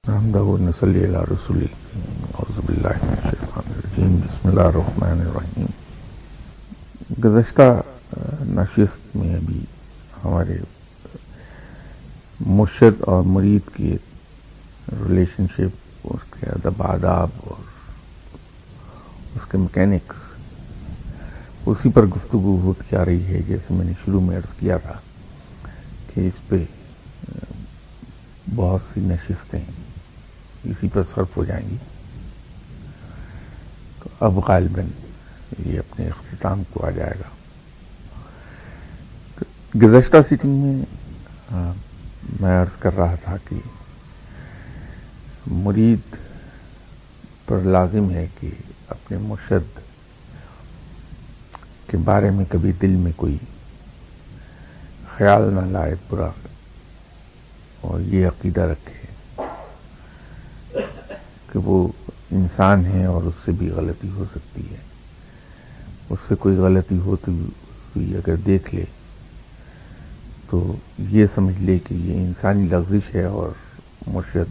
حمدہ و نصلی علی رسول اعوذ باللہ من الشیطان الرجیم بسم اللہ الرحمن الرحیم. گزشتہ نشست میں ابھی ہمارے مرشد اور مرید کی ریلیشن شپ، اس کے ادب آداب اور اس کے میکینکس، اسی پر گفتگو ہوتی آ رہی ہے. جیسے میں نے شروع میں عرض کیا تھا کہ اس پہ بہت سی نشستیں اسی پر صرف ہو جائیں گی، تو اب غالباً یہ اپنے اختتام کو آ جائے گا. گزشتہ سیٹنگ میں میں عرض کر رہا تھا کہ مرید پر لازم ہے کہ اپنے مرشد کے بارے میں کبھی دل میں کوئی خیال نہ لائے برا، اور یہ عقیدہ رکھے کہ وہ انسان ہے اور اس سے بھی غلطی ہو سکتی ہے. اس سے کوئی غلطی ہوتی ہوئی اگر دیکھ لے تو یہ سمجھ لے کہ یہ انسانی لغزش ہے، اور مرشد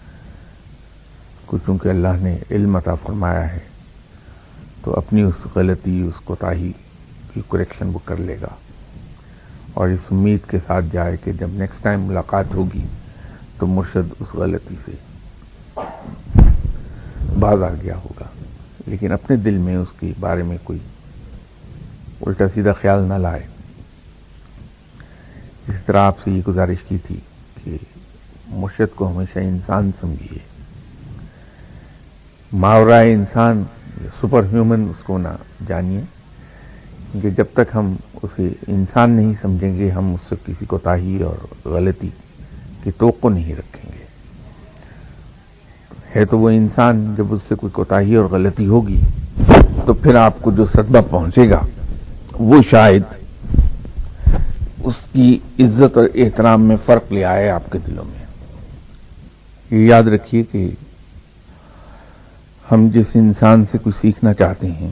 کو چونکہ اللہ نے علم عطا فرمایا ہے تو اپنی اس غلطی، اس کوتاہی کی کریکشن وہ کر لے گا، اور اس امید کے ساتھ جائے کہ جب نیکسٹ ٹائم ملاقات ہوگی تو مرشد اس غلطی سے باز آ گیا ہوگا. لیکن اپنے دل میں اس کے بارے میں کوئی الٹا سیدھا خیال نہ لائے. اس طرح آپ سے یہ گزارش کی تھی کہ مرشد کو ہمیشہ انسان سمجھیے، ماورائے انسان سپر ہیومن اس کو نہ جانیے، کیونکہ جب تک ہم اسے انسان نہیں سمجھیں گے ہم اس سے کسی کوتاہی اور غلطی کی توقع نہیں رکھیں گے. ہے تو وہ انسان، جب اس سے کوئی کوتاہی اور غلطی ہوگی تو پھر آپ کو جو صدمہ پہنچے گا وہ شاید اس کی عزت اور احترام میں فرق لے آئے آپ کے دلوں میں. یہ یاد رکھیے کہ ہم جس انسان سے کچھ سیکھنا چاہتے ہیں،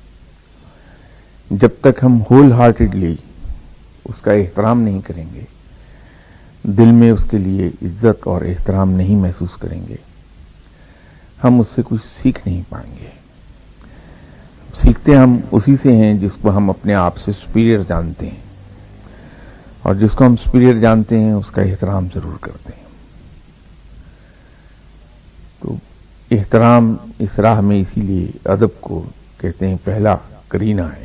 جب تک ہم ہول ہارٹیڈلی اس کا احترام نہیں کریں گے، دل میں اس کے لیے عزت اور احترام نہیں محسوس کریں گے، ہم اس سے کچھ سیکھ نہیں پائیں گے. سیکھتے ہم اسی سے ہیں جس کو ہم اپنے آپ سے سپیریئر جانتے ہیں، اور جس کو ہم سپیریئر جانتے ہیں اس کا احترام ضرور کرتے ہیں. تو احترام اس راہ میں اسی لیے ادب کو کہتے ہیں پہلا کرینہ ہے.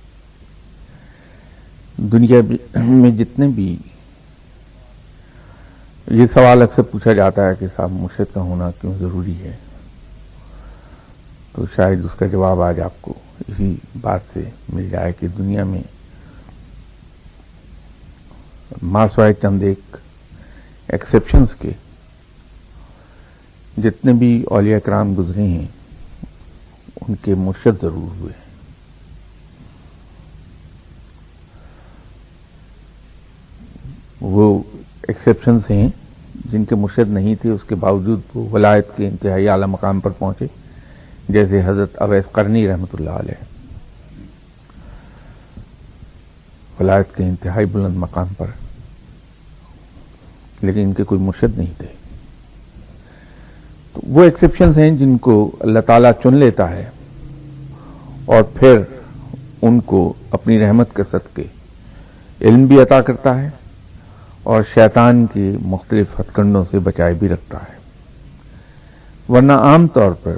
یہ دنیا میں جتنے بھی یہ سوال اکثر پوچھا جاتا ہے کہ صاحب مرشد کا ہونا کیوں ضروری ہے، تو شاید اس کا جواب آج آپ کو اسی بات سے مل جائے کہ دنیا میں ماسوائے چند ایک ایکسیپشنز کے جتنے بھی اولیاء کرام گزرے ہیں ان کے مرشد ضرور ہوئے. وہ ایکسیپشنز ہیں جن کے مرشد نہیں تھے، اس کے باوجود وہ ولایت کے انتہائی اعلی مقام پر پہنچے، جیسے حضرت اویس قرنی رحمۃ اللہ علیہ، ولایت کے انتہائی بلند مقام پر، لیکن ان کے کوئی مرشد نہیں تھے. تو وہ ایکسیپشنز ہیں جن کو اللہ تعالیٰ چن لیتا ہے اور پھر ان کو اپنی رحمت کے صدقے علم بھی عطا کرتا ہے اور شیطان کے مختلف ہتھ کنڈوں سے بچائے بھی رکھتا ہے. ورنہ عام طور پر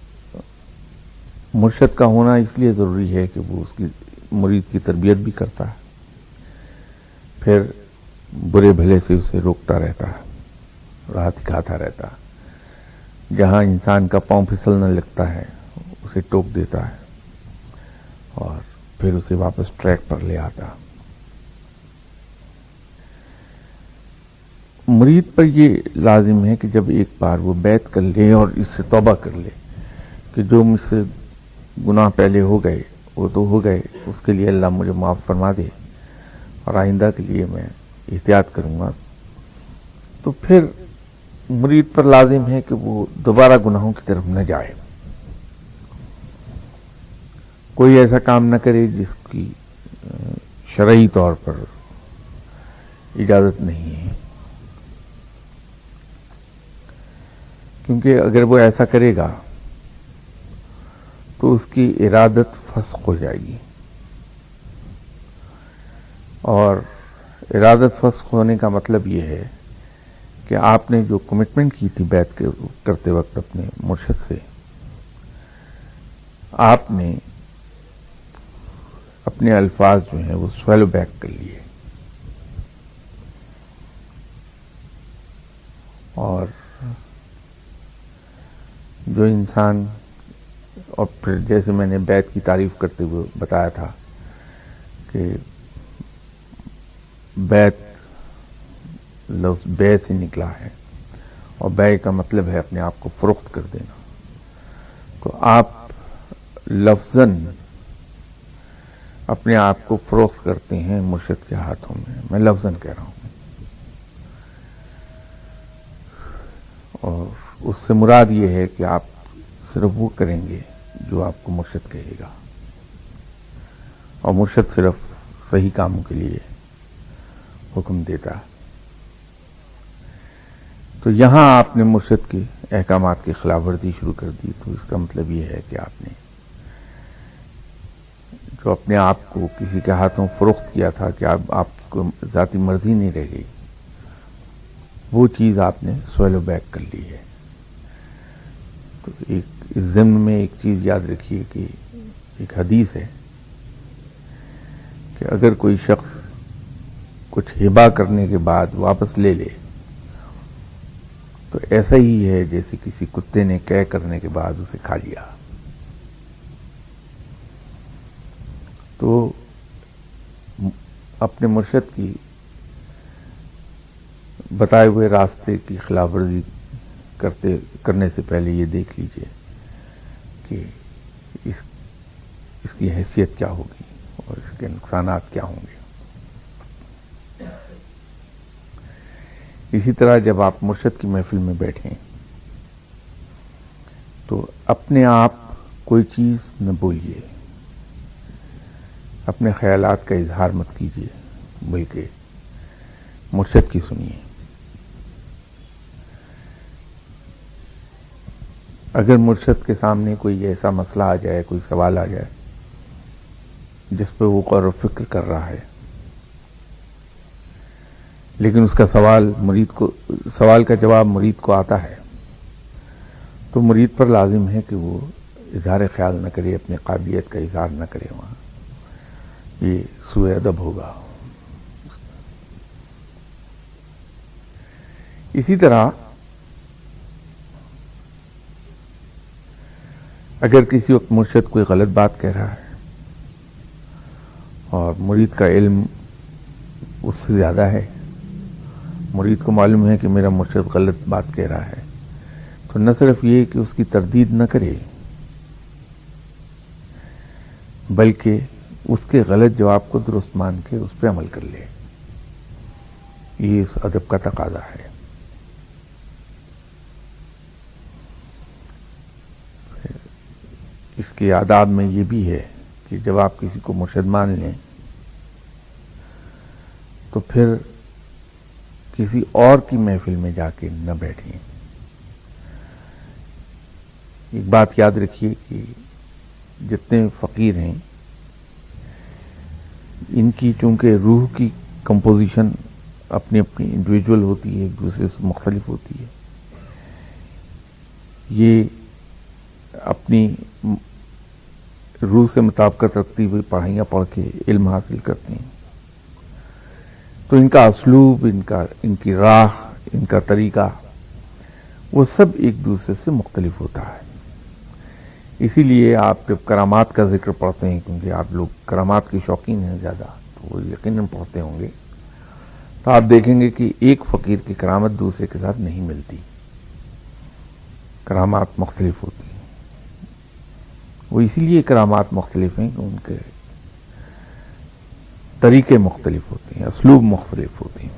مرشد کا ہونا اس لیے ضروری ہے کہ وہ اس کی مرید کی تربیت بھی کرتا ہے، پھر برے بھلے سے اسے روکتا رہتا ہے، راہ دکھاتا رہتا ہے. جہاں انسان کا پاؤں پھسلنے لگتا ہے اسے ٹوک دیتا ہے اور پھر اسے واپس ٹریک پر لے آتا. مرید پر یہ لازم ہے کہ جب ایک بار وہ بیعت کر لے اور اس سے توبہ کر لے کہ جو مجھ سے گناہ پہلے ہو گئے وہ تو ہو گئے، اس کے لیے اللہ مجھے معاف فرما دے اور آئندہ کے لیے میں احتیاط کروں گا، تو پھر مرید پر لازم ہے کہ وہ دوبارہ گناہوں کی طرف نہ جائے. کوئی ایسا کام نہ کرے جس کی شرعی طور پر اجازت نہیں ہے. کیونکہ اگر وہ ایسا کرے گا تو اس کی ارادت فسخ ہو جائے گی، اور ارادت فسخ ہونے کا مطلب یہ ہے کہ آپ نے جو کمٹمنٹ کی تھی بیعت کرتے وقت اپنے مرشد سے، آپ نے اپنے الفاظ جو ہیں وہ سویلو بیک کر لیے، اور جو انسان، اور پھر جیسے میں نے بیعت کی تعریف کرتے ہوئے بتایا تھا کہ بیعت لفظ بے سے نکلا ہے، اور بے کا مطلب ہے اپنے آپ کو فروخت کر دینا، تو آپ لفظاً اپنے آپ کو فروخت کرتے ہیں مرشد کے ہاتھوں میں لفظاً کہہ رہا ہوں، اور اس سے مراد یہ ہے کہ آپ صرف وہ کریں گے جو آپ کو مرشد کہے گا، اور مرشد صرف صحیح کاموں کے لیے حکم دیتا ہے۔ تو یہاں آپ نے مرشد کے احکامات کی خلاف ورزی شروع کر دی، تو اس کا مطلب یہ ہے کہ آپ نے جو اپنے آپ کو کسی کے ہاتھوں فروخت کیا تھا کہ آپ کو ذاتی مرضی نہیں رہ گئی، وہ چیز آپ نے سویلو بیک کر لی ہے۔ تو اس ضمن میں ایک چیز یاد رکھیے کہ ایک حدیث ہے کہ اگر کوئی شخص کچھ ہبہ کرنے کے بعد واپس لے لے تو ایسا ہی ہے جیسے کسی کتے نے قے کرنے کے بعد اسے کھا لیا۔ تو اپنے مرشد کی بتائے ہوئے راستے کی خلاف ورزی کرنے سے پہلے یہ دیکھ لیجئے کہ اس کی حیثیت کیا ہوگی اور اس کے نقصانات کیا ہوں گے۔ اسی طرح جب آپ مرشد کی محفل میں بیٹھیں تو اپنے آپ کوئی چیز نہ بولیے، اپنے خیالات کا اظہار مت کیجیے، بلکہ مرشد کی سنیے۔ اگر مرشد کے سامنے کوئی ایسا مسئلہ آ جائے، کوئی سوال آ جائے جس پہ وہ غور و فکر کر رہا ہے، لیکن اس کا سوال کا جواب مرید کو آتا ہے، تو مرید پر لازم ہے کہ وہ اظہار خیال نہ کرے، اپنی قابلیت کا اظہار نہ کرے، وہاں یہ سوء ادب ہوگا۔ اسی طرح اگر کسی وقت مرشد کوئی غلط بات کہہ رہا ہے اور مرید کا علم اس سے زیادہ ہے، مرید کو معلوم ہے کہ میرا مرشد غلط بات کہہ رہا ہے، تو نہ صرف یہ کہ اس کی تردید نہ کرے، بلکہ اس کے غلط جواب کو درست مان کے اس پہ عمل کر لے۔ یہ اس ادب کا تقاضا ہے۔ اس کے آداب میں یہ بھی ہے کہ جب آپ کسی کو مرشد مان لیں تو پھر کسی اور کی محفل میں جا کے نہ بیٹھیں۔ ایک بات یاد رکھیے کہ جتنے فقیر ہیں ان کی چونکہ روح کی کمپوزیشن اپنی اپنی انڈیویجول ہوتی ہے، ایک دوسرے سے مختلف ہوتی ہے، یہ اپنی روح سے مطابقت رکھتی ہوئی پڑھائیاں پڑھ کے علم حاصل کرتے ہیں، تو ان کا اسلوب، ان کی راہ، ان کا طریقہ، وہ سب ایک دوسرے سے مختلف ہوتا ہے۔ اسی لیے آپ جب کرامات کا ذکر پڑھتے ہیں، کیونکہ آپ لوگ کرامات کے شوقین ہیں زیادہ، تو وہ یقیناً پڑھتے ہوں گے، تو آپ دیکھیں گے کہ ایک فقیر کی کرامت دوسرے کے ساتھ نہیں ملتی، کرامات مختلف ہوتی ہیں۔ وہ اسی لیے کرامات مختلف ہیں کہ ان کے طریقے مختلف ہوتے ہیں، اسلوب مختلف ہوتے ہیں۔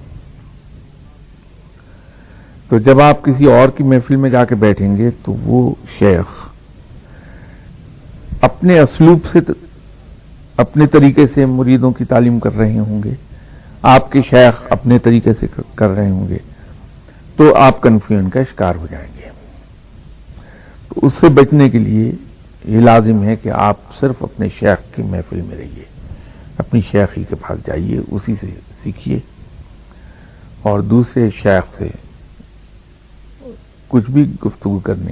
تو جب آپ کسی اور کی محفل میں جا کے بیٹھیں گے تو وہ شیخ اپنے اسلوب سے، اپنے طریقے سے مریدوں کی تعلیم کر رہے ہوں گے، آپ کے شیخ اپنے طریقے سے کر رہے ہوں گے، تو آپ کنفیوژن کا شکار ہو جائیں گے۔ تو اس سے بچنے کے لیے یہ لازم ہے کہ آپ صرف اپنے شیخ کی محفل میں رہیے، اپنی شیخ ہی کے پاس جائیے، اسی سے سیکھیے، اور دوسرے شیخ سے کچھ بھی گفتگو کرنے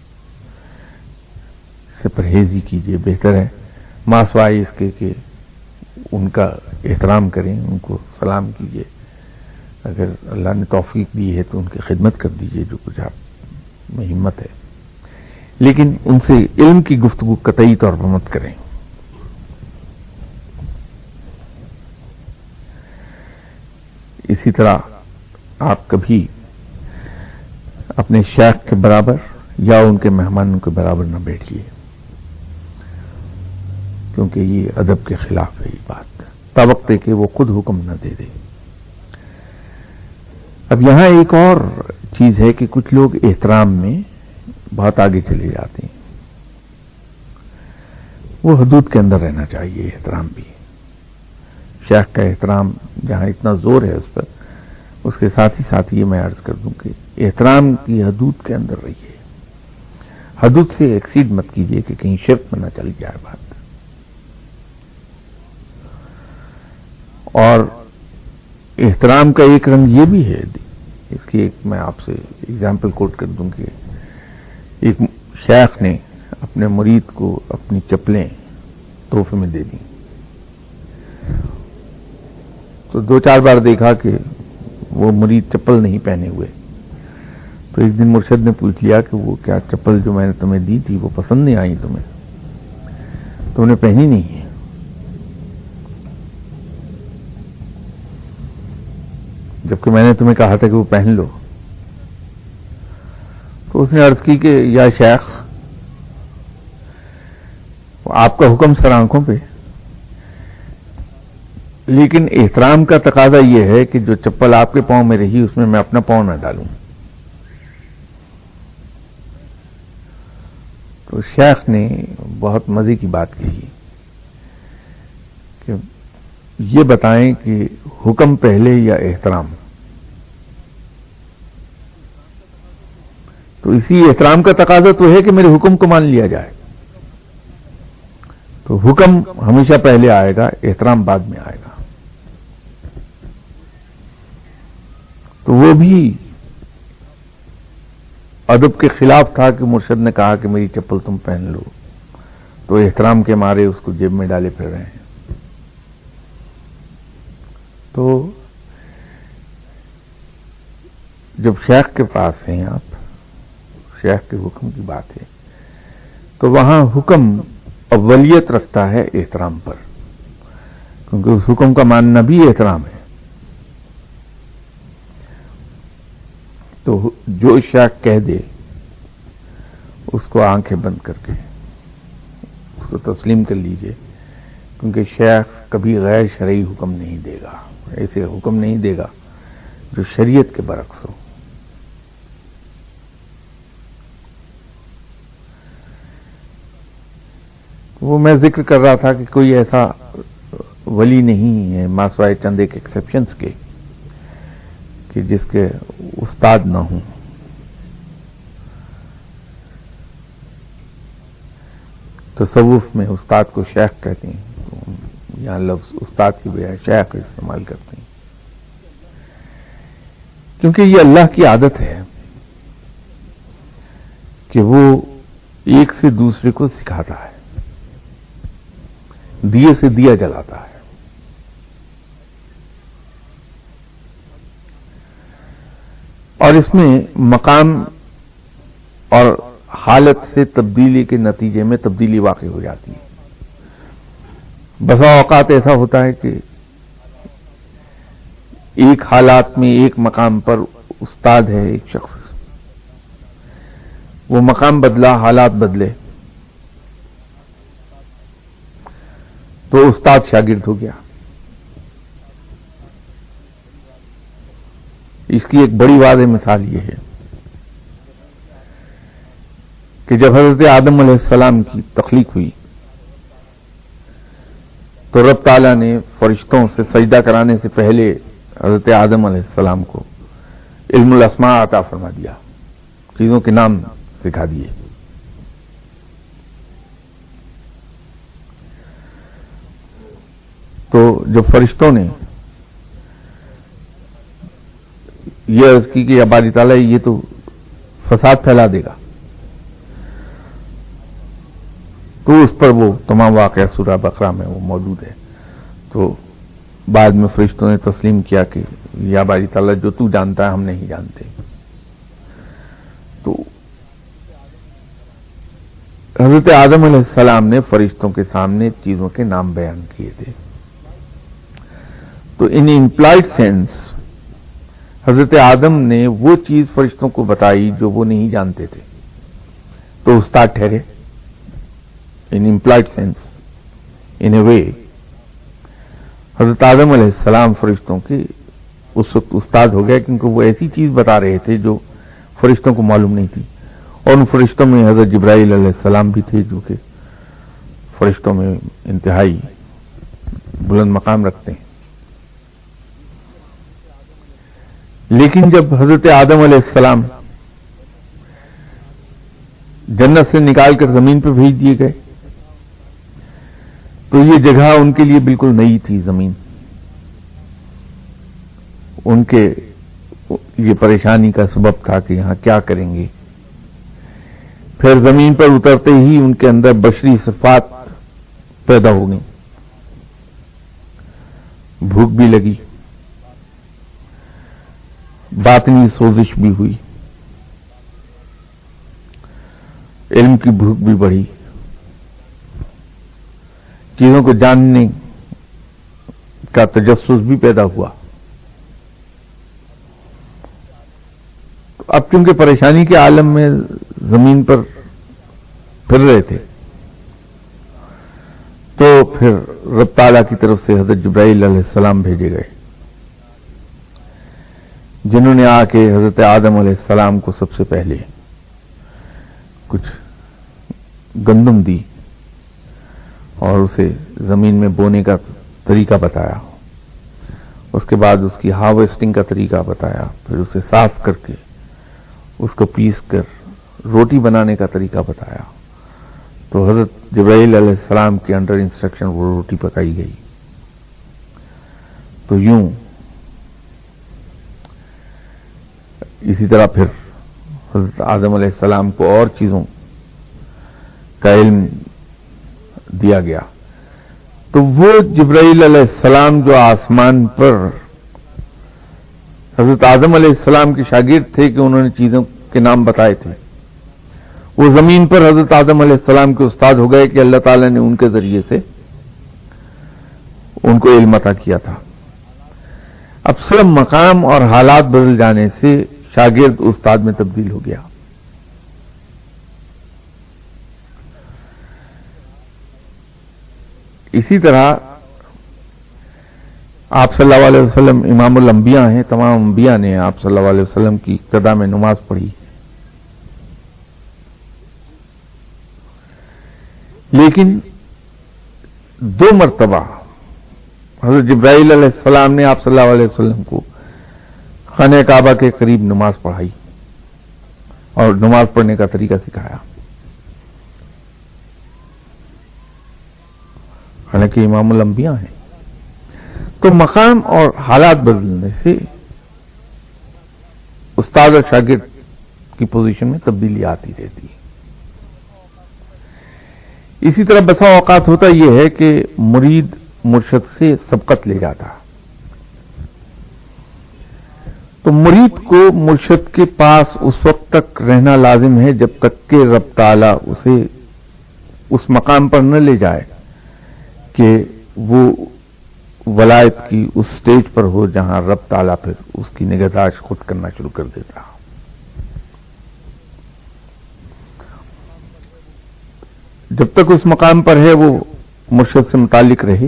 سے پرہیزی کیجیے، بہتر ہے ماسوائے اس کے کہ ان کا احترام کریں، ان کو سلام کیجیے، اگر اللہ نے توفیق دی ہے تو ان کی خدمت کر دیجیے جو کچھ آپ میں ہمت ہے، لیکن ان سے علم کی گفتگو قطعی طور پر مت کریں۔ اسی طرح آپ کبھی اپنے شیخ کے برابر یا ان کے مہمانوں کے برابر نہ بیٹھیے، کیونکہ یہ ادب کے خلاف ہے یہ بات، توقع کہ وہ خود حکم نہ دے دے۔ اب یہاں ایک اور چیز ہے کہ کچھ لوگ احترام میں بہت آگے چلے جاتے ہیں، وہ حدود کے اندر رہنا چاہیے۔ احترام بھی، شیخ کا احترام جہاں اتنا زور ہے اس پر، اس کے ساتھ ہی ساتھ یہ میں عرض کر دوں کہ احترام کی حدود کے اندر رہیے، حدود سے ایکسیڈ مت کیجیے کہ کہیں شرک میں نہ چلی جائے بات۔ اور احترام کا ایک رنگ یہ بھی ہے، اس کی ایک میں آپ سے ایگزامپل کوٹ کر دوں کہ ایک شیخ نے اپنے مرید کو اپنی چپلیں تحفے میں دے دیں، تو 2-4 بار دیکھا کہ وہ مرید چپل نہیں پہنے ہوئے، تو ایک دن مرشد نے پوچھ لیا کہ وہ کیا چپل جو میں نے تمہیں دی تھی وہ پسند نہیں آئی تمہیں، تم نے پہنی نہیں ہے؟ جبکہ میں نے تمہیں کہا تھا کہ وہ پہن لو۔ تو اس نے عرض کی کہ یا شیخ، آپ کا حکم سر آنکھوں پہ، لیکن احترام کا تقاضا یہ ہے کہ جو چپل آپ کے پاؤں میں رہی اس میں میں اپنا پاؤں نہ ڈالوں۔ تو شیخ نے بہت مزے کی بات کہی کہ یہ بتائیں کہ حکم پہلے یا احترام؟ تو اسی احترام کا تقاضا تو ہے کہ میرے حکم کو مان لیا جائے، تو حکم ہمیشہ پہلے آئے گا، احترام بعد میں آئے گا۔ تو وہ بھی ادب کے خلاف تھا کہ مرشد نے کہا کہ میری چپل تم پہن لو، تو احترام کے مارے اس کو جیب میں ڈالے پھر رہے ہیں۔ تو جب شیخ کے پاس ہیں آپ، شیخ کے حکم کی بات ہے، تو وہاں حکم اولیت رکھتا ہے احترام پر، کیونکہ اس حکم کا ماننا بھی احترام ہے۔ تو جو شیخ کہہ دے اس کو آنکھیں بند کر کے اس کو تسلیم کر لیجئے، کیونکہ شیخ کبھی غیر شرعی حکم نہیں دے گا، ایسے حکم نہیں دے گا جو شریعت کے برعکس ہو۔ وہ میں ذکر کر رہا تھا کہ کوئی ایسا ولی نہیں ہے ماسوائے چند ایک ایکسیپشنز کے کہ جس کے استاد نہ ہوں۔ تصوف میں استاد کو شیخ کہتے ہیں، تو یہاں لفظ استاد کی بجائے شیخ استعمال کرتے ہیں، کیونکہ یہ اللہ کی عادت ہے کہ وہ ایک سے دوسرے کو سکھاتا ہے، دیے سے دیا جلاتا ہے۔ اور اس میں مقام اور حالت سے تبدیلی کے نتیجے میں تبدیلی واقع ہو جاتی ہے۔ بسا اوقات ایسا ہوتا ہے کہ ایک حالات میں ایک مقام پر استاد ہے ایک شخص، وہ مقام بدلا، حالات بدلے تو استاد شاگرد ہو گیا۔ اس کی ایک بڑی واضح مثال یہ ہے کہ جب حضرت آدم علیہ السلام کی تخلیق ہوئی تو رب تعالیٰ نے فرشتوں سے سجدہ کرانے سے پہلے حضرت آدم علیہ السلام کو علم الاسماء عطا فرما دیا، چیزوں کے نام سکھا دیے۔ تو جب فرشتوں نے یہ عرض کی کہ یا باری تعالیٰ یہ تو فساد پھیلا دے گا، تو اس پر وہ تمام واقعہ سورہ بقرہ میں وہ موجود ہے. تو بعد میں فرشتوں نے تسلیم کیا کہ یا باری تعالیٰ جو تو جانتا ہے ہم نہیں جانتے. تو حضرت آدم علیہ السلام نے فرشتوں کے سامنے چیزوں کے نام بیان کیے تھے. تو ان امپلائڈ سینس حضرت آدم نے وہ چیز فرشتوں کو بتائی جو وہ نہیں جانتے تھے، تو استاد ٹھہرے. ان امپلائڈ سینس ان اے وے حضرت آدم علیہ السلام فرشتوں کے اس وقت استاد ہو گیا، کیونکہ وہ ایسی چیز بتا رہے تھے جو فرشتوں کو معلوم نہیں تھی. اور ان فرشتوں میں حضرت جبرائیل علیہ السلام بھی تھے، جو کہ فرشتوں میں انتہائی بلند مقام رکھتے ہیں. لیکن جب حضرت آدم علیہ السلام جنت سے نکال کر زمین پہ بھیج دیے گئے تو یہ جگہ ان کے لیے بالکل نئی تھی. زمین ان کے یہ پریشانی کا سبب تھا کہ یہاں کیا کریں گے. پھر زمین پر اترتے ہی ان کے اندر بشری صفات پیدا ہو گئی، بھوک بھی لگی، باطنی سوزش بھی ہوئی، علم کی بھوک بھی بڑھی، چیزوں کو جاننے کا تجسس بھی پیدا ہوا. اب چونکہ پریشانی کے عالم میں زمین پر پھر رہے تھے، تو پھر رب تعالیٰ کی طرف سے حضرت جبرائیل علیہ السلام بھیجے گئے، جنہوں نے آ کے حضرت آدم علیہ السلام کو سب سے پہلے کچھ گندم دی اور اسے زمین میں بونے کا طریقہ بتایا. اس کے بعد اس کی ہارویسٹنگ کا طریقہ بتایا، پھر اسے صاف کر کے اس کو پیس کر روٹی بنانے کا طریقہ بتایا. تو حضرت جبرائیل علیہ السلام کے انڈر انسٹرکشن وہ روٹی پکائی گئی. تو یوں اسی طرح پھر حضرت آدم علیہ السلام کو اور چیزوں کا علم دیا گیا. تو وہ جبرائیل علیہ السلام جو آسمان پر حضرت آدم علیہ السلام کے شاگرد تھے کہ انہوں نے چیزوں کے نام بتائے تھے، وہ زمین پر حضرت آدم علیہ السلام کے استاد ہو گئے کہ اللہ تعالیٰ نے ان کے ذریعے سے ان کو علم عطا کیا تھا. اب صرف مقام اور حالات بدل جانے سے شاگرد استاد میں تبدیل ہو گیا. اسی طرح آپ صلی اللہ علیہ وسلم امام الانبیاء ہیں، تمام انبیاء نے آپ صلی اللہ علیہ وسلم کی اقتدا میں نماز پڑھی، لیکن 2 مرتبہ حضرت جبرائیل علیہ السلام نے آپ صلی اللہ علیہ وسلم کو خانہ کعبہ کے قریب نماز پڑھائی اور نماز پڑھنے کا طریقہ سکھایا. حالانکہ امام الانبیاء ہیں. تو مقام اور حالات بدلنے سے استاد اور شاگرد کی پوزیشن میں تبدیلی آتی رہتی ہے. اسی طرح بسا اوقات ہوتا یہ ہے کہ مرید مرشد سے سبقت لے جاتا، تو مرید کو مرشد کے پاس اس وقت تک رہنا لازم ہے جب تک کہ رب تعالیٰ اسے اس مقام پر نہ لے جائے کہ وہ ولایت کی اس سٹیج پر ہو جہاں رب تعالیٰ پھر اس کی نگہداشت خود کرنا شروع کر دیتا. جب تک اس مقام پر ہے وہ مرشد سے متعلق رہے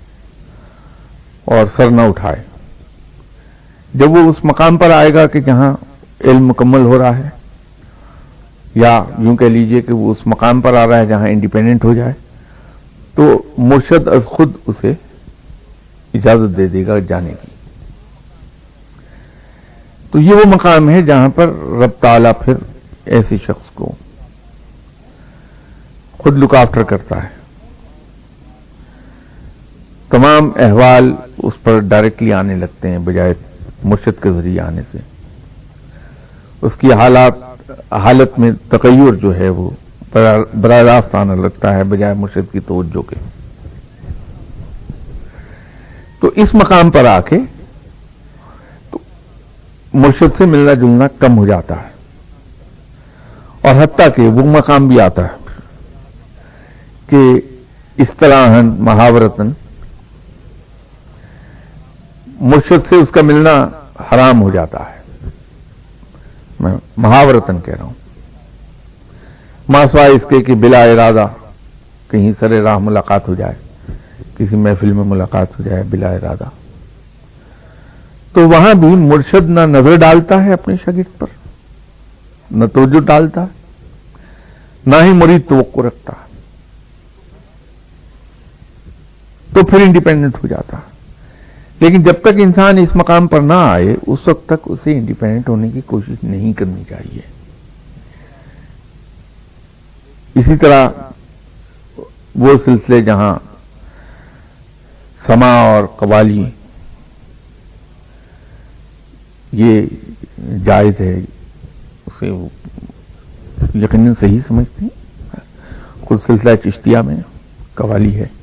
اور سر نہ اٹھائے. جب وہ اس مقام پر آئے گا کہ جہاں علم مکمل ہو رہا ہے، یا یوں کہہ لیجئے کہ وہ اس مقام پر آ رہا ہے جہاں انڈیپینڈنٹ ہو جائے، تو مرشد از خود اسے اجازت دے دے گا جانے کی. تو یہ وہ مقام ہے جہاں پر رب تعالیٰ پھر ایسے شخص کو خود لک آفٹر کرتا ہے. تمام احوال اس پر ڈائریکٹلی آنے لگتے ہیں بجائے مرشد کے ذریعے آنے سے. اس کی حالت میں تغیر جو ہے وہ براہ راست آنے لگتا ہے بجائے مرشد کی توجہ کے. تو اس مقام پر آ کے مرشد سے ملنا جلنا کم ہو جاتا ہے، اور حتیٰ کہ وہ مقام بھی آتا ہے کہ اصطلاحاً محاورتاً مرشد سے اس کا ملنا حرام ہو جاتا ہے. میں محاورتاً کہہ رہا ہوں، ماسوائے اس کے کہ بلا ارادہ کہیں سر راہ ملاقات ہو جائے، کسی محفل میں ملاقات ہو جائے بلا ارادہ، تو وہاں بھی مرشد نہ نظر ڈالتا ہے اپنے شاگرد پر، نہ توجہ ڈالتا ہے، نہ ہی مرید توقع رکھتا ہے، تو پھر انڈیپینڈنٹ ہو جاتا ہے. لیکن جب تک انسان اس مقام پر نہ آئے اس وقت تک اسے انڈیپینڈنٹ ہونے کی کوشش نہیں کرنی چاہیے. اسی طرح وہ سلسلے جہاں سما اور قوالی یہ جائز ہے اسے یقیناً صحیح سمجھتے ہیں. خود سلسلہ چشتیہ میں قوالی ہے،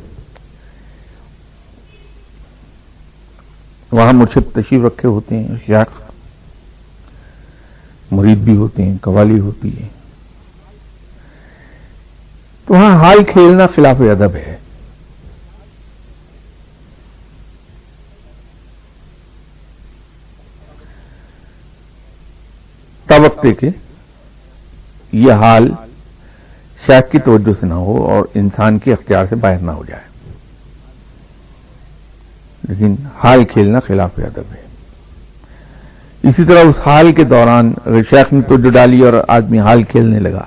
وہاں مرشد تشریف رکھے ہوتے ہیں، شیخ مرید بھی ہوتے ہیں، قوالی ہوتی ہے، تو وہاں حال کھیلنا خلاف ادب ہے. توقع کہ یہ حال شیخ کی توجہ سے نہ ہو اور انسان کے اختیار سے باہر نہ ہو جائے، لیکن حال کھیلنا خلاف ادب ہے. اسی طرح اس حال کے دوران اگر شیخ نے توجہ ڈالی اور آدمی حال کھیلنے لگا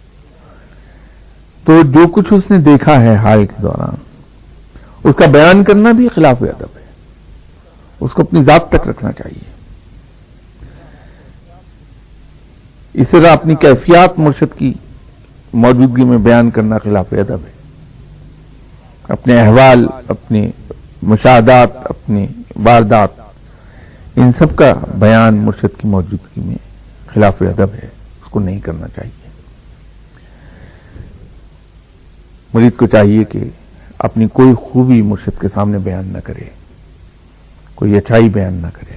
تو جو کچھ اس نے دیکھا ہے حال کے دوران اس کا بیان کرنا بھی خلاف ادب ہے. اس کو اپنی ذات تک رکھنا چاہیے. اسی طرح اپنی کیفیات مرشد کی موجودگی میں بیان کرنا خلاف ادب ہے. اپنے احوال، اپنے مشاہدات، اپنے واردات، ان سب کا بیان مرشد کی موجودگی میں خلاف ادب ہے، اس کو نہیں کرنا چاہیے. مرید کو چاہیے کہ اپنی کوئی خوبی مرشد کے سامنے بیان نہ کرے، کوئی اچھائی بیان نہ کرے.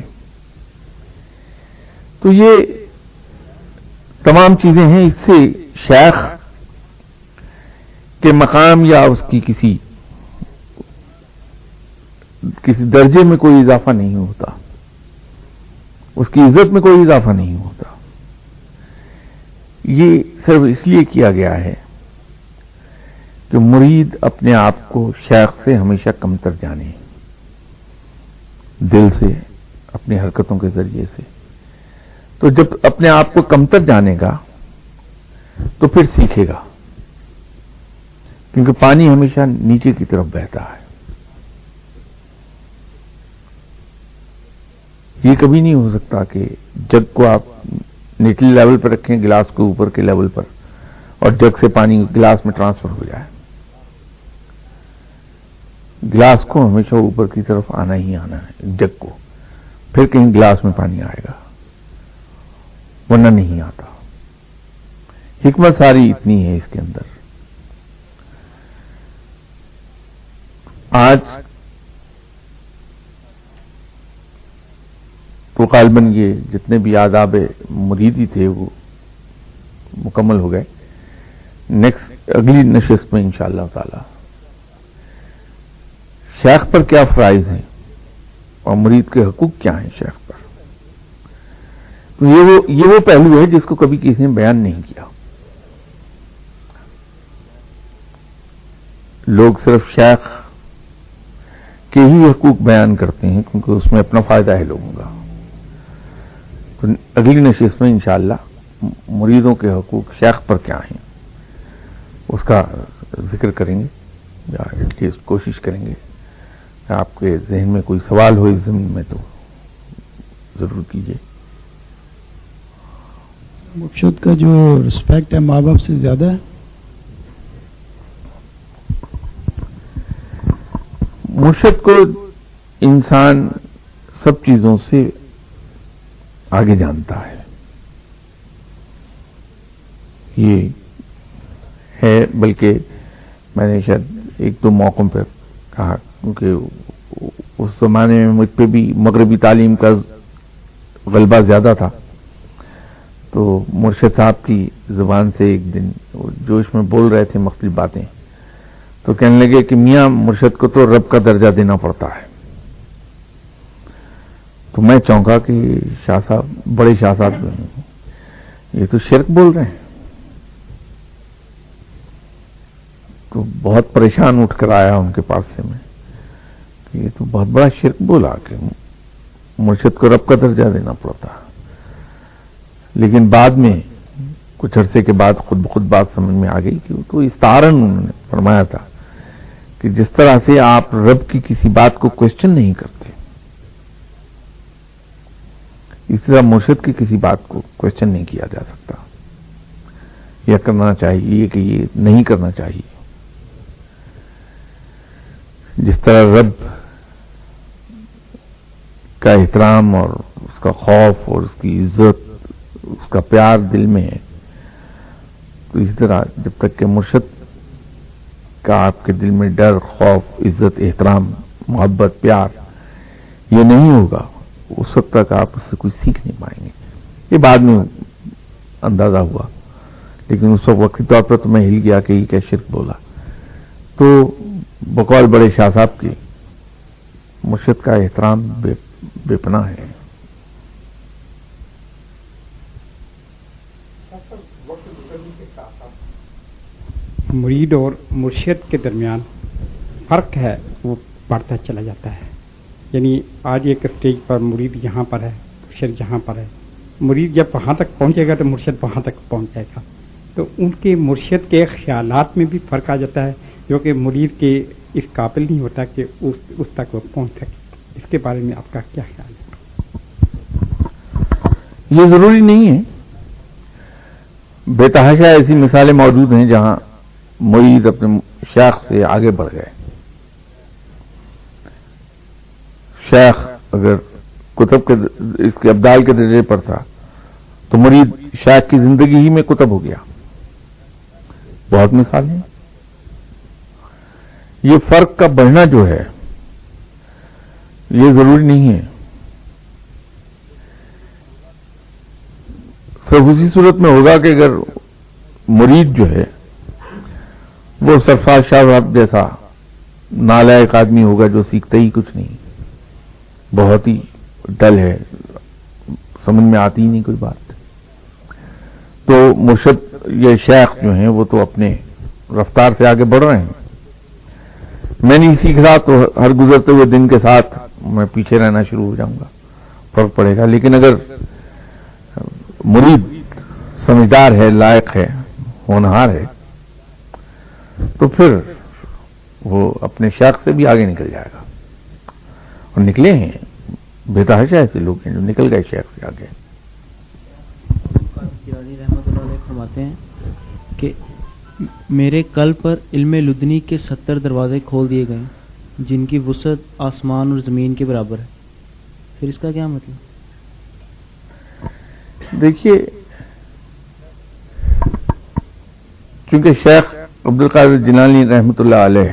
تو یہ تمام چیزیں ہیں، اس سے شیخ کے مقام یا اس کی کسی درجے میں کوئی اضافہ نہیں ہوتا، اس کی عزت میں کوئی اضافہ نہیں ہوتا. یہ صرف اس لیے کیا گیا ہے کہ مرید اپنے آپ کو شیخ سے ہمیشہ کمتر جانے، دل سے، اپنی حرکتوں کے ذریعے سے. تو جب اپنے آپ کو کمتر جانے گا تو پھر سیکھے گا، کیونکہ پانی ہمیشہ نیچے کی طرف بہتا ہے. یہ کبھی نہیں ہو سکتا کہ جگ کو آپ نچلے لیول پر رکھیں، گلاس کو اوپر کے لیول پر، اور جگ سے پانی گلاس میں ٹرانسفر ہو جائے. گلاس کو ہمیشہ اوپر کی طرف آنا ہی آنا ہے، جگ کو، پھر کہیں گلاس میں پانی آئے گا، ورنہ نہیں آتا. حکمت ساری اتنی ہے اس کے اندر. آج تو غالباً یہ جتنے بھی آداب مریدی تھے وہ مکمل ہو گئے. اگلی نشست میں انشاءاللہ تعالی شیخ پر کیا فرائض ہیں اور مرید کے حقوق کیا ہیں شیخ پر، تو یہ وہ پہلو ہے جس کو کبھی کسی نے بیان نہیں کیا. لوگ صرف شیخ کے ہی حقوق بیان کرتے ہیں کیونکہ اس میں اپنا فائدہ ہے لوگوں کا. تو اگلی نشست میں انشاءاللہ مریدوں کے حقوق شیخ پر کیا ہیں اس کا ذکر کریں گے، یا ایٹ لیسٹ کوشش کریں گے. آپ کے ذہن میں کوئی سوال ہو اس زمین میں تو ضرور کیجیے. مرشد کا جو رسپیکٹ ہے ماں باپ سے زیادہ ہے؟ مرشد کو انسان سب چیزوں سے آگے جانتا ہے. یہ ہے، بلکہ میں نے شاید ایک دو موقعوں پر کہا، کیونکہ اس زمانے میں مجھ پہ بھی مغربی تعلیم کا غلبہ زیادہ تھا، تو مرشد صاحب کی زبان سے ایک دن جوش میں بول رہے تھے مختلف باتیں، تو کہنے لگے کہ میاں مرشد کو تو رب کا درجہ دینا پڑتا ہے. تو میں چونکا کہ شاہ صاحب، بڑے شاہ صاحب جو ہیں یہ تو شرک بول رہے ہیں. تو بہت پریشان اٹھ کر آیا ان کے پاس سے میں کہ یہ تو بہت بڑا شرک بولا کہ مرشد کو رب کا درجہ دینا پڑتا. لیکن بعد میں کچھ عرصے کے بعد خود بخود بات سمجھ میں آ گئی کہ تو استعارن انہوں نے فرمایا تھا کہ جس طرح سے آپ رب کی کسی بات کو کوشچن نہیں کرتے، اس طرح مرشد کی کسی بات کو کوشچن نہیں کیا جا سکتا یا کرنا چاہیے کہ یہ نہیں کرنا چاہیے. جس طرح رب کا احترام اور اس کا خوف اور اس کی عزت، اس کا پیار دل میں ہے، تو اسی طرح جب تک کہ مرشد کا آپ کے دل میں ڈر، خوف، عزت، احترام، محبت، پیار یہ نہیں ہوگا، اس وقت تک آپ اس سے کچھ سیکھ نہیں پائیں گے. یہ بعد میں اندازہ ہوا، لیکن اس وقتی طور پر تو میں ہل گیا کہ یہ کیا شرک بولا. تو بقول بڑے شاہ صاحب کے مرشد کا احترام بے پناہ ہے. مرید اور مرشد کے درمیان فرق ہے، وہ بڑھتا چلا جاتا ہے. یعنی آج ایک اسٹیج پر مرید یہاں پر ہے، مرشد یہاں پر ہے. مرید جب وہاں تک پہنچے گا تو مرشد وہاں تک پہنچ جائے گا. تو ان کے مرشد کے خیالات میں بھی فرق آ جاتا ہے، جو کہ مرید کے اس قابل نہیں ہوتا کہ اس تک وہ پہنچ سکے. اس کے بارے میں آپ کا کیا خیال ہے؟ یہ ضروری نہیں ہے. بے تحاشا ایسی مثالیں موجود ہیں جہاں مرید اپنے شیخ سے آگے بڑھ گئے. شیخ اگر کتب کے اس کے ابدال کے درجے پر تھا تو مرید شیخ کی زندگی ہی میں کتب ہو گیا. بہت مثال ہیں. یہ فرق کا بڑھنا جو ہے یہ ضروری نہیں ہے. صرف اسی صورت میں ہوگا کہ اگر مرید جو ہے وہ سرفراز شاہ صاحب جیسا نالائق آدمی ہوگا جو سیکھتا ہی کچھ نہیں، بہت ہی ڈل ہے، سمجھ میں آتی ہی نہیں کوئی بات. تو مرشد یہ شیخ جو ہیں وہ تو اپنے رفتار سے آگے بڑھ رہے ہیں. میں نہیں سیکھ رہا تو ہر گزرتے ہوئے دن کے ساتھ میں پیچھے رہنا شروع ہو جاؤں گا، فرق پڑے گا. لیکن اگر مرید سمجھدار ہے، لائق ہے، ہونہار ہے، تو پھر وہ اپنے شیخ سے بھی آگے نکل جائے گا. اور نکلے ہیں بے تحاشا ایسے لوگ ہیں جو نکل گئے شیخ سے آگے. رحمۃ اللہ علیہ فرماتے ہیں کہ میرے قلب پر علم لدنی کے 70 دروازے کھول دیے گئے جن کی وسعت آسمان اور زمین کے برابر ہے. پھر اس کا کیا مطلب؟ دیکھیے، چونکہ شیخ عبدالقادر جیلانی رحمۃ اللہ علیہ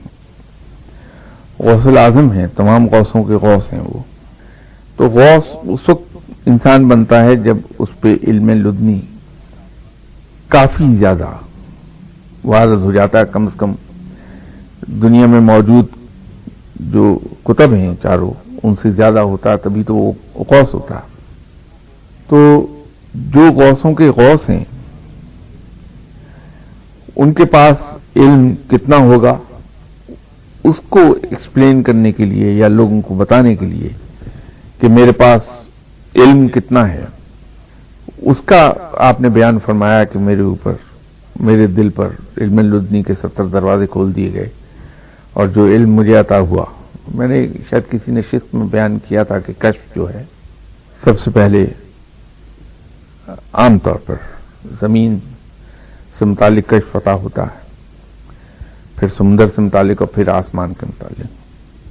غوث العظم ہیں، تمام غوثوں کے غوث ہیں وہ. تو غوث اس وقت انسان بنتا ہے جب اس پہ علم لدنی کافی زیادہ واضح ہو جاتا ہے. کم از کم دنیا میں موجود جو کتب ہیں چاروں ان سے زیادہ ہوتا ہے، تبھی تو وہ غوث ہوتا ہے. تو جو غوثوں کے غوث ہیں ان کے پاس علم کتنا ہوگا اس کو ایکسپلین کرنے کے لیے یا لوگوں کو بتانے کے لیے کہ میرے پاس علم کتنا ہے، اس کا آپ نے بیان فرمایا کہ میرے اوپر، میرے دل پر علم لدنی کے 70 دروازے کھول دیے گئے اور جو علم مجھے عطا ہوا. میں نے شاید کسی نشست میں بیان کیا تھا کہ کشف جو ہے سب سے پہلے عام طور پر زمین سے متعلق کشف عطا ہوتا ہے، پھر سمندر سے متعلق اور پھر آسمان کے متعلق.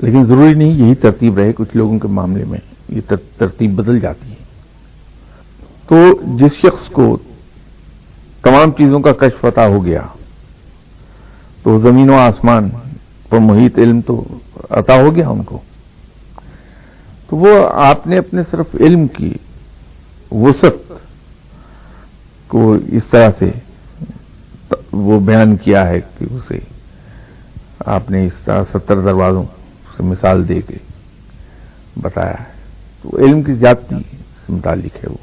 لیکن ضروری نہیں یہی ترتیب رہے، کچھ لوگوں کے معاملے میں یہ ترتیب بدل جاتی ہے. تو جس شخص کو تمام چیزوں کا کشف عطا ہو گیا تو زمین و آسمان پر محیط علم تو عطا ہو گیا ان کو، تو وہ آپ نے اپنے صرف علم کی وسعت کو اس طرح سے وہ بیان کیا ہے کہ اسے آپ نے اس طرح 70 دروازوں سے مثال دے کے بتایا ہے. تو علم کی زیادتی سے متعلق ہے وہ.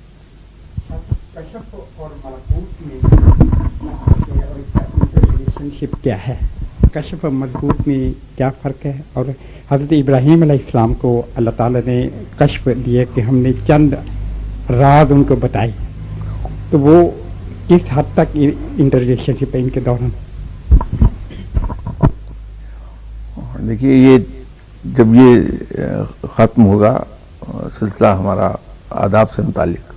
کشف اور ملکوت میں ریلیشن شپ کیا ہے؟ کشف اور ملکوت میں کیا فرق ہے؟ اور حضرت ابراہیم علیہ السلام کو اللہ تعالی نے کشف دیے کہ ہم نے چند راز ان کو بتائی، تو وہ کس حد تک انٹر ریلیشن شپ ہے ان کے دوران؟ دیکھیے، یہ جب یہ ختم ہوگا سلسلہ ہمارا آداب سے متعلق،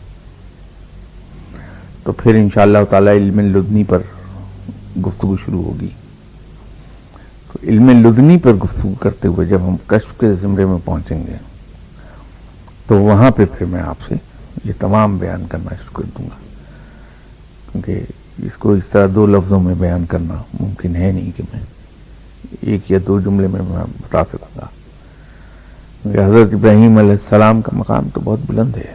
تو پھر انشاءاللہ تعالی علم لدنی پر گفتگو شروع ہوگی. تو علم لدنی پر گفتگو کرتے ہوئے جب ہم کشف کے زمرے میں پہنچیں گے تو وہاں پہ پھر میں آپ سے یہ تمام بیان کرنا شروع کر دوں گا، کیونکہ اس کو اس طرح 2 لفظوں میں بیان کرنا ممکن ہے نہیں کہ میں 1 یا 2 جملے میں بتا سکوں گا. حضرت ابراہیم علیہ السلام کا مقام تو بہت بلند ہے،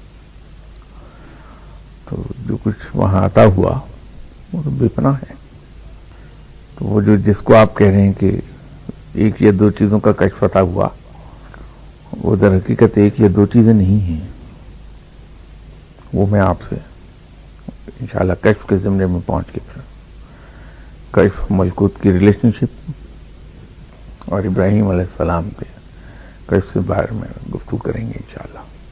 تو جو کچھ وہاں عطا ہوا وہ تو بے پناہ ہے. تو وہ جو جس کو آپ کہہ رہے ہیں کہ 1 یا 2 چیزوں کا کشف عطا ہوا، وہ در حقیقت 1 یا 2 چیزیں نہیں ہیں. وہ میں آپ سے انشاءاللہ کشف کے زمرے میں پہنچ کے پھر کشف ملکوت کی ریلیشن شپ اور ابراہیم علیہ السلام کے کشف سے باہر میں گفتگو کریں گے انشاءاللہ.